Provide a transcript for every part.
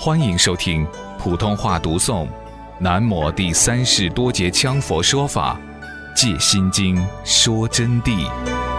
欢迎收听普通话读诵南摩第三世多杰羌佛说法戒心经说真谛。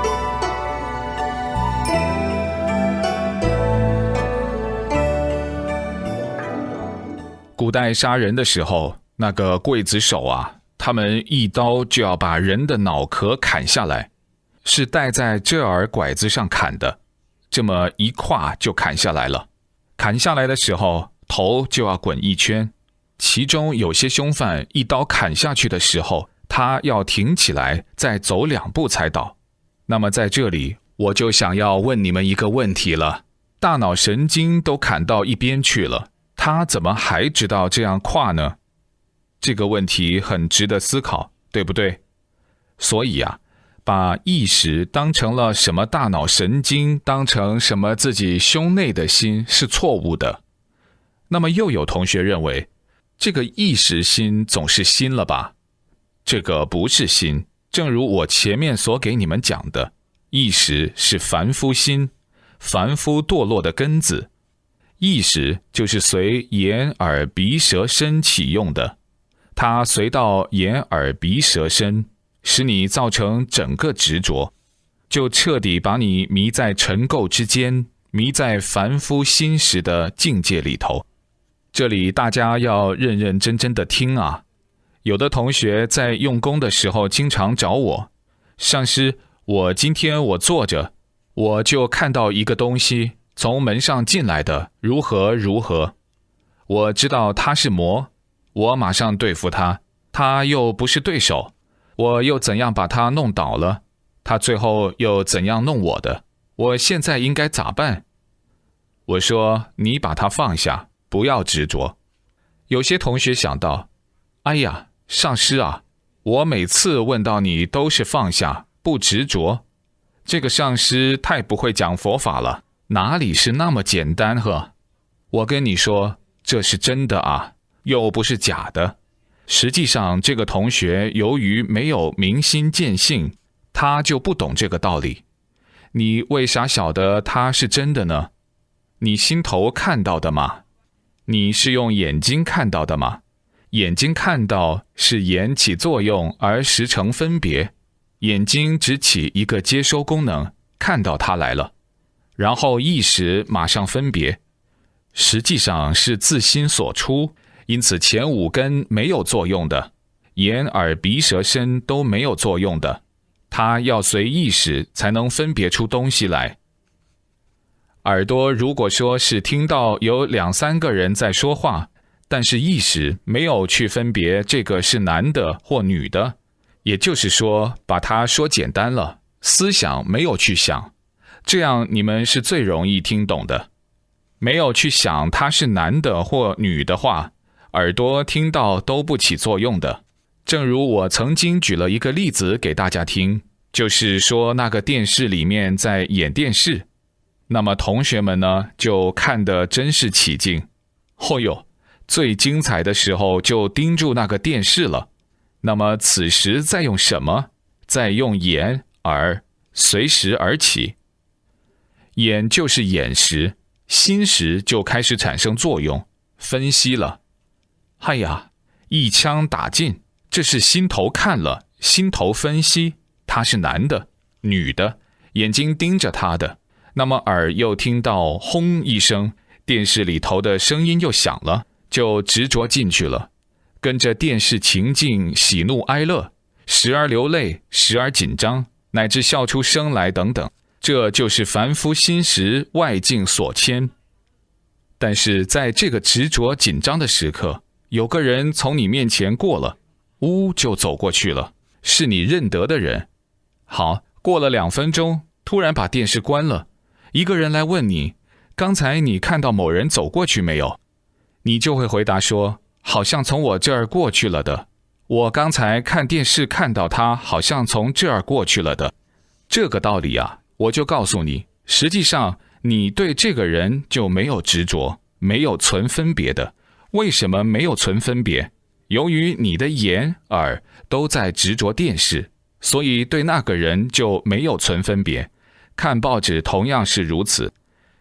古代杀人的时候，那个刽子手啊，他们一刀就要把人的脑壳砍下来，是戴在这耳拐子上砍的，这么一跨就砍下来了。砍下来的时候，头就要滚一圈。其中有些凶犯一刀砍下去的时候，他要挺起来再走2步才倒。那么在这里，我就想要问你们一个问题了，大脑神经都砍到一边去了，他怎么还知道这样跨呢？这个问题很值得思考，对不对？所以啊，把意识当成了什么大脑神经，当成什么自己胸内的心是错误的。那么又有同学认为，这个意识心总是心了吧？这个不是心，正如我前面所给你们讲的，意识是凡夫心，凡夫堕落的根子。意识就是随眼耳鼻舌身起用的，它随到眼耳鼻舌身，使你造成整个执着，就彻底把你迷在尘垢之间，迷在凡夫心识的境界里头。这里大家要认认真真的听啊！有的同学在用功的时候经常找我，上师，今天坐着，我就看到一个东西从门上进来的，如何如何。我知道他是魔，我马上对付他，他又不是对手，我又怎样把他弄倒了，他最后又怎样弄我的，我现在应该咋办？我说，你把他放下，不要执着。有些同学想到，哎呀，上师啊，我每次问到你都是放下，不执着，这个上师太不会讲佛法了，哪里是那么简单呵？我跟你说，这是真的啊，又不是假的。实际上这个同学由于没有明心见性，他就不懂这个道理。你为啥晓得他是真的呢？你心头看到的吗？你是用眼睛看到的吗？眼睛看到是眼起作用而识成分别，眼睛只起一个接收功能，看到它来了，然后意识马上分别，实际上是自心所出，因此前5根没有作用的，眼耳鼻舌身都没有作用的，它要随意识才能分别出东西来。耳朵如果说是听到有2、3个人在说话，但是意识没有去分别这个是男的或女的，也就是说把它说简单了，思想没有去想，这样你们是最容易听懂的。没有去想他是男的或女的话，耳朵听到都不起作用的。正如我曾经举了一个例子给大家听，就是说那个电视里面在演电视，那么同学们呢就看得真是起劲，哦哟，最精彩的时候就盯住那个电视了。那么此时在用什么？在用眼耳，随时而起。眼就是眼识，心识就开始产生作用，分析了。哎呀，一枪打尽，这是心头看了，心头分析，他是男的女的，眼睛盯着他的，那么耳又听到轰一声，电视里头的声音又响了，就执着进去了，跟着电视情境喜怒哀乐，时而流泪，时而紧张，乃至笑出声来等等，这就是凡夫心识外境所牵。但是在这个执着紧张的时刻，有个人从你面前过了，就走过去了，是你认得的人。好，过了2分钟，突然把电视关了，一个人来问你，刚才你看到某人走过去没有？你就会回答说，好像从我这儿过去了的，我刚才看电视看到他好像从这儿过去了的。这个道理啊，我就告诉你，实际上你对这个人就没有执着，没有存分别的。为什么没有存分别？由于你的眼耳都在执着电视，所以对那个人就没有存分别。看报纸同样是如此，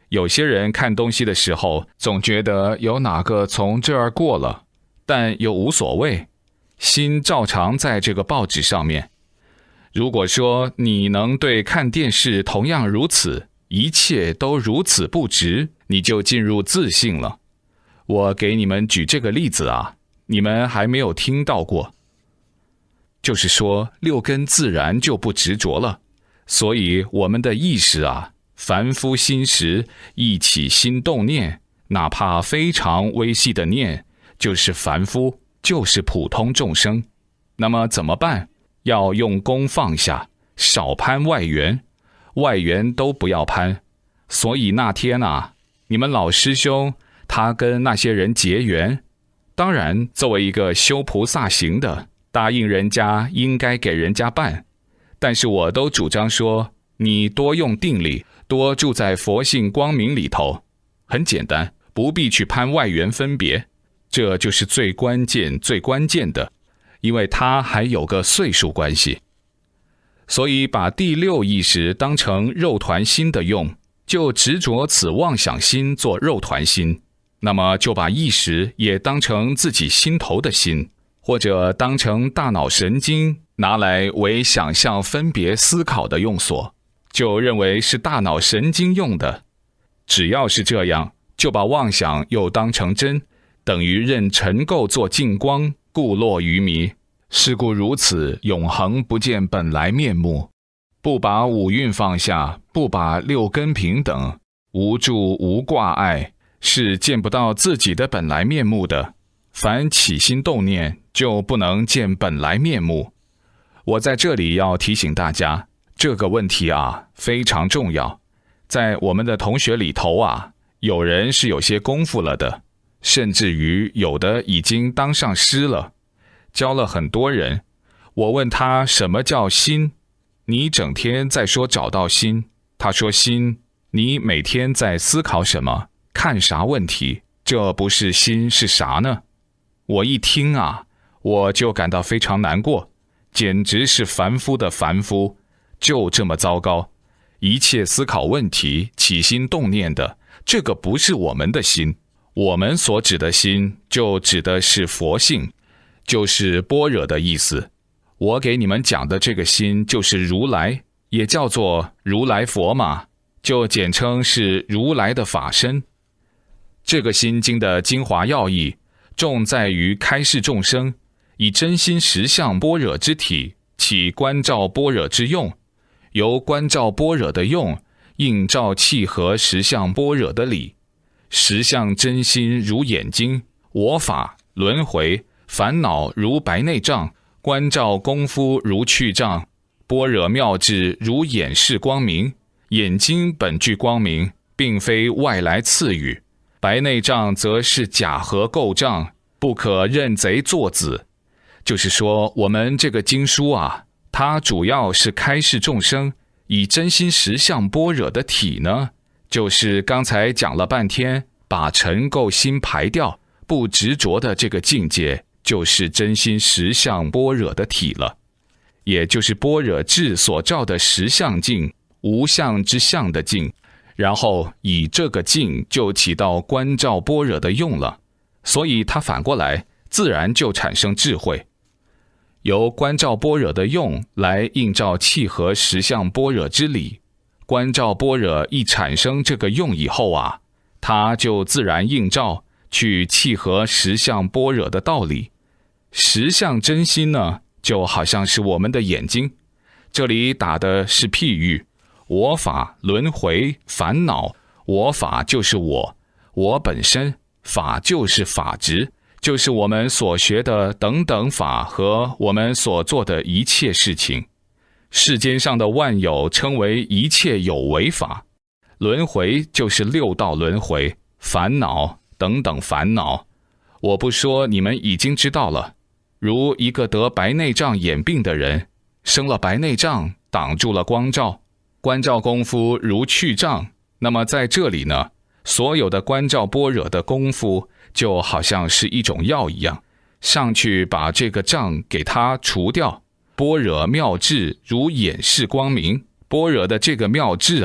有些人看东西的时候，总觉得有哪个从这儿过了，但又无所谓，心照常在这个报纸上面。如果说你能对看电视同样如此，一切都如此不值，你就进入自信了。我给你们举这个例子啊，你们还没有听到过。就是说，六根自然就不执着了，所以我们的意识啊，凡夫心识一起心动念，哪怕非常微细的念，就是凡夫，就是普通众生。那么怎么办？要用功放下，少攀外缘，外缘都不要攀。所以那天啊，你们老师兄他跟那些人结缘，当然作为一个修菩萨行的，答应人家应该给人家办，但是我都主张说，你多用定力，多住在佛性光明里头，很简单，不必去攀外缘分别，这就是最关键的，因为它还有个岁数关系。所以把第六意识当成肉团心的用，就执着此妄想心做肉团心，那么就把意识也当成自己心头的心，或者当成大脑神经拿来为想象分别思考的用所，就认为是大脑神经用的。只要是这样，就把妄想又当成真，等于任尘垢作净光，故落于迷。是故如此，永恒不见本来面目。不把五蕴放下，不把六根平等，无住无挂碍，是见不到自己的本来面目的。凡起心动念，就不能见本来面目。我在这里要提醒大家，这个问题啊，非常重要。在我们的同学里头啊，有人是有些功夫了的，甚至于有的已经当上师了，教了很多人。我问他什么叫心，你整天在说找到心，他说心，你每天在思考什么，看啥问题，这不是心是啥呢？我一听啊，我就感到非常难过，简直是凡夫的凡夫，就这么糟糕。一切思考问题起心动念的，这个不是我们的心，我们所指的心就指的是佛性，就是般若的意思。我给你们讲的这个心就是如来，也叫做如来佛嘛，就简称是如来的法身。这个心经的精华要义，重在于开示众生，以真心实相般若之体，起观照般若之用，由观照般若的用，映照契合实相般若的理。实相真心如眼睛，我法轮回烦恼如白内障，观照功夫如去障，般若妙智如眼视光明。眼睛本具光明，并非外来赐予，白内障则是假合构障，不可认贼作子。就是说，我们这个经书啊，它主要是开示众生以真心实相般若的体呢，就是刚才讲了半天，把尘垢心排掉，不执着的这个境界，就是真心实相般若的体了，也就是般若智所照的实相境，无相之相的境，然后以这个境就起到观照般若的用了，所以它反过来自然就产生智慧。由观照般若的用来映照契合实相般若之理，观照般若一产生这个用以后啊，它就自然映照去契合实相般若的道理。实相真心呢，就好像是我们的眼睛，这里打的是譬喻，我法轮回烦恼，我法就是我本身，法就是法执，就是我们所学的等等法和我们所做的一切事情。世间上的万有称为一切有为法，轮回就是六道轮回，烦恼等等烦恼，我不说你们已经知道了。如一个得白内障眼病的人，生了白内障，挡住了光照，观照功夫如去障，那么在这里呢，所有的观照般若的功夫就好像是一种药一样，上去把这个障给它除掉。般若妙智如眼视光明，般若的这个妙智啊，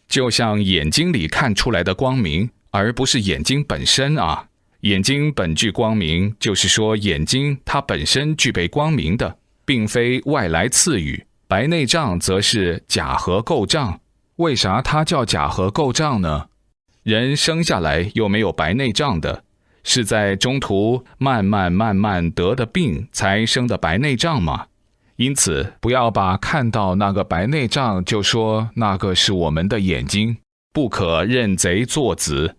就像眼睛里看出来的光明，而不是眼睛本身啊。眼睛本具光明，就是说眼睛它本身具备光明的，并非外来赐予。白内障则是假合构障。为啥它叫假合构障呢？人生下来又没有白内障的，是在中途慢慢得的病才生的白内障嘛。因此不要把看到那个白内障就说那个是我们的眼睛，不可认贼作子。